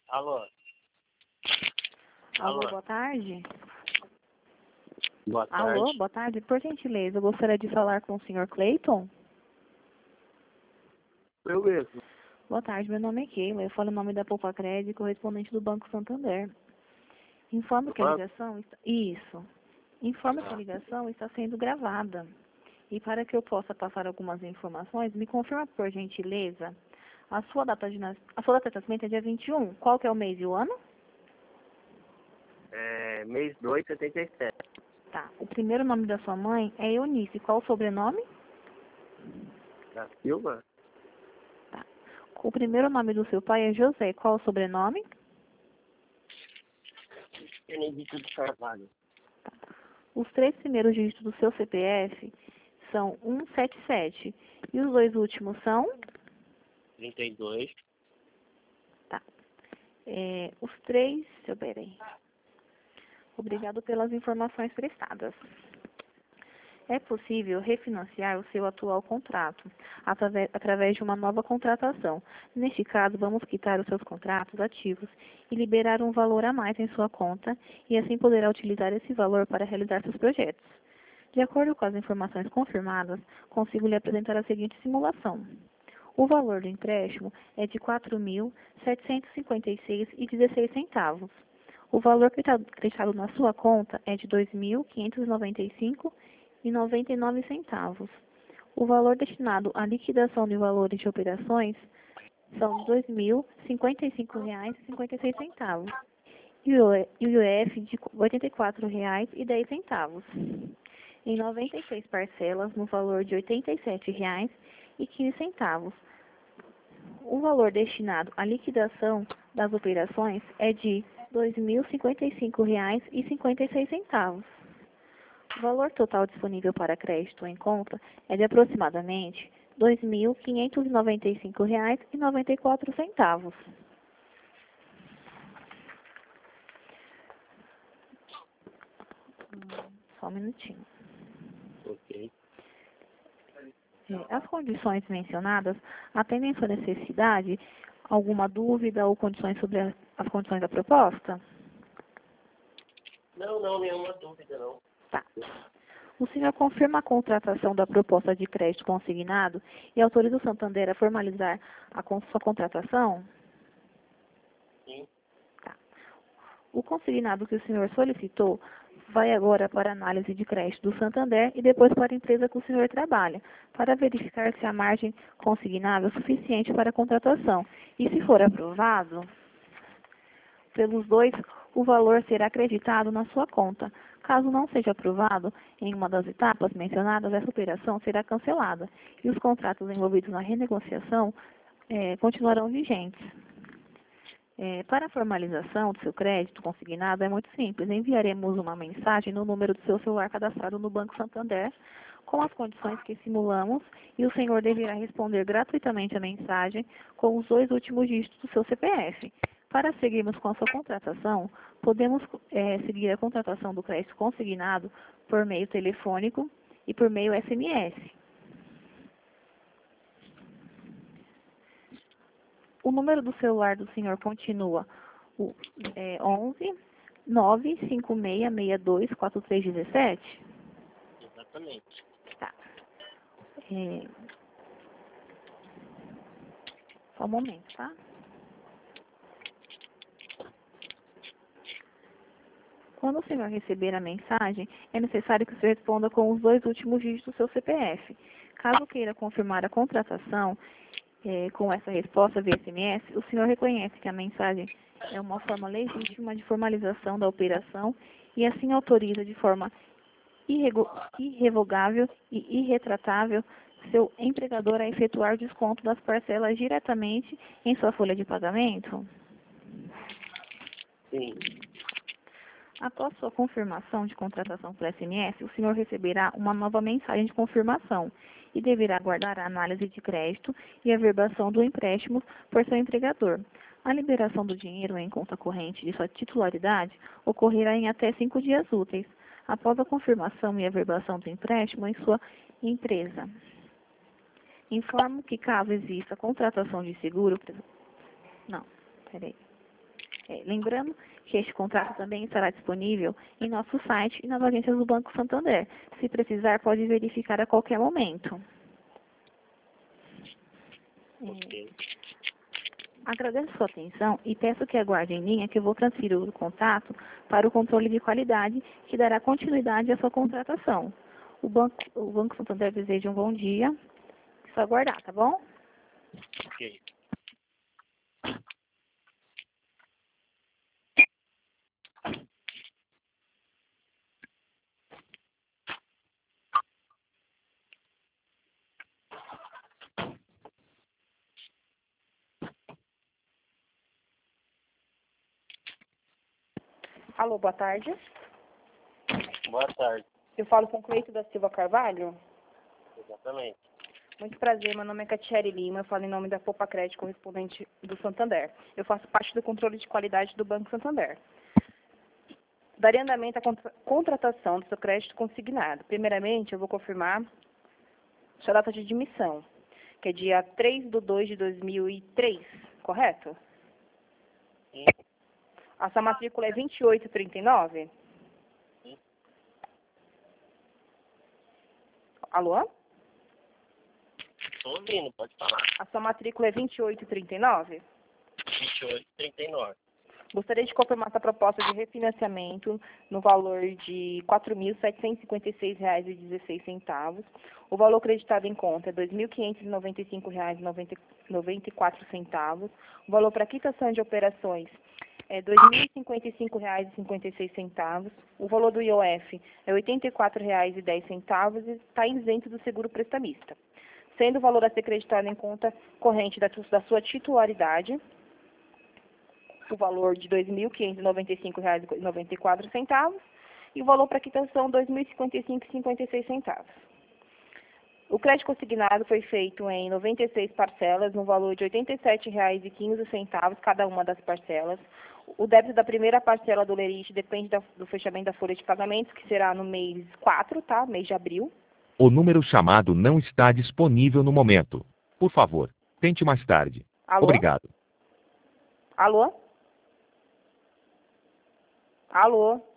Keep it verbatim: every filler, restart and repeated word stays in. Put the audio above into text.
Alô? Alô, Alô? boa tarde. Boa tarde. Alô, boa tarde. Por gentileza, eu gostaria de falar com o senhor Cleiton. Eu mesmo. Boa tarde, meu nome é Keila. Eu falo em nome da Poupa Crédito, correspondente do Banco Santander. Informo que a Banco? ligação... Está... Isso. Informo que a ligação está sendo gravada. E para que eu possa passar algumas informações, me confirma, por gentileza, a sua data de, nas... a sua data de nascimento é dia vinte e um. Qual que é o mês e o ano? É, mês dois, setenta e sete. Tá. O primeiro nome da sua mãe é Eunice. Qual o sobrenome? Da Silva? Tá. O primeiro nome do seu pai é José. Qual o sobrenome? Benedito de Carvalho. Os três primeiros dígitos do seu C P F são cento e setenta e sete. E os dois últimos são? trinta e dois. Tá. É, os três... Deixa eu ver aí. Obrigado pelas informações prestadas. É possível refinanciar o seu atual contrato através, através de uma nova contratação. Neste caso, vamos quitar os seus contratos ativos e liberar um valor a mais em sua conta e assim poderá utilizar esse valor para realizar seus projetos. De acordo com as informações confirmadas, consigo lhe apresentar a seguinte simulação. O valor do empréstimo é de quatro mil setecentos e cinquenta e seis reais e dezesseis centavos. O valor que está acreditado na sua conta é de dois mil quinhentos e noventa e cinco reais e noventa e nove centavos. O valor destinado à liquidação de valores de operações são de dois mil cinquenta e cinco reais e cinquenta e seis centavos. E o I O F de oitenta e quatro reais e dez centavos. Em noventa e seis parcelas no valor de oitenta e sete reais e quinze centavos. O valor destinado à liquidação das operações é de dois mil cinquenta e cinco reais e cinquenta e seis centavos. O valor total disponível para crédito em conta é de aproximadamente dois mil quinhentos e noventa e cinco reais e noventa e quatro centavos. Hum, Só um minutinho. Ok. É, As condições mencionadas atendem sua necessidade? Alguma dúvida ou condições sobre a- as condições da proposta? Não, não, nenhuma dúvida, não. Tá. O senhor confirma a contratação da proposta de crédito consignado e autoriza o Santander a formalizar a con- sua contratação? Sim. Tá. O consignado que o senhor solicitou vai agora para a análise de crédito do Santander e depois para a empresa que o senhor trabalha, para verificar se a margem consignada é suficiente para a contratação. E se for aprovado pelos dois, o valor será acreditado na sua conta. Caso não seja aprovado em uma das etapas mencionadas, essa operação será cancelada e os contratos envolvidos na renegociação eh, continuarão vigentes. É, para a formalização do seu crédito consignado é muito simples. Enviaremos uma mensagem no número do seu celular cadastrado no Banco Santander com as condições que simulamos e o senhor deverá responder gratuitamente a mensagem com os dois últimos dígitos do seu C P F. Para seguirmos com a sua contratação, podemos é, seguir a contratação do crédito consignado por meio telefônico e por meio S M S. O número do celular do senhor continua o é, onze nove cinco seis seis dois quatro três um sete? Exatamente. Tá. É, só um momento, tá? Quando o senhor receber a mensagem, é necessário que o senhor responda com os dois últimos dígitos do seu C P F. Caso queira confirmar a contratação é, com essa resposta via S M S, o senhor reconhece que a mensagem é uma forma legítima de formalização da operação e assim autoriza de forma irrego- irrevogável e irretratável seu empregador a efetuar desconto das parcelas diretamente em sua folha de pagamento? Sim. Após sua confirmação de contratação por S M S, o senhor receberá uma nova mensagem de confirmação e deverá aguardar a análise de crédito e a verbação do empréstimo por seu empregador. A liberação do dinheiro em conta corrente de sua titularidade ocorrerá em até cinco dias úteis, após a confirmação e a verbação do empréstimo em sua empresa. Informo que caso exista contratação de seguro... Não, peraí. É, lembrando que este contrato também estará disponível em nosso site e nas agências do Banco Santander. Se precisar, pode verificar a qualquer momento. É, Ok. agradeço sua atenção e peço que aguarde em linha que eu vou transferir o contato para o controle de qualidade, que dará continuidade à sua contratação. O Banco, o Banco Santander deseja um bom dia. Só aguardar, tá bom? Ok. Alô, boa tarde. Boa tarde. Eu falo com Cleito da Silva Carvalho. Exatamente. Muito prazer, meu nome é Catiele Lima, eu falo em nome da Poupa Crédito, correspondente do Santander. Eu faço parte do controle de qualidade do Banco Santander. Daria andamento à contra contratação do seu crédito consignado. Primeiramente, eu vou confirmar sua data de admissão, que é dia três de dois de dois mil e três, correto? Sim. A sua matrícula é vinte e oito trinta e nove? Sim. Alô? Estou ouvindo, pode falar. A sua matrícula é vinte e oito trinta e nove? vinte e oito, trinta e nove. Gostaria de confirmar essa proposta de refinanciamento no valor de quatro mil setecentos e cinquenta e seis reais e dezesseis centavos. O valor acreditado em conta é dois mil quinhentos e noventa e cinco reais e noventa e quatro centavos. O valor para quitação de operações é dois mil e cinquenta e cinco reais e cinquenta e seis centavos. O valor do I O F é oitenta e quatro reais e dez centavos e está isento do seguro prestamista, sendo o valor a ser acreditado em conta corrente da, da sua titularidade, o valor de dois mil quinhentos e noventa e cinco reais e noventa e quatro centavos e o valor para quitação dois mil e cinquenta e cinco reais e cinquenta e seis centavos. O crédito consignado foi feito em noventa e seis parcelas, no valor de oitenta e sete reais e quinze centavos cada uma das parcelas. O débito da primeira parcela do lerite depende da, do fechamento da folha de pagamentos, que será no mês quatro, tá? Mês de abril. O número chamado não está disponível no momento. Por favor, tente mais tarde. Alô? Obrigado. Alô? Alô?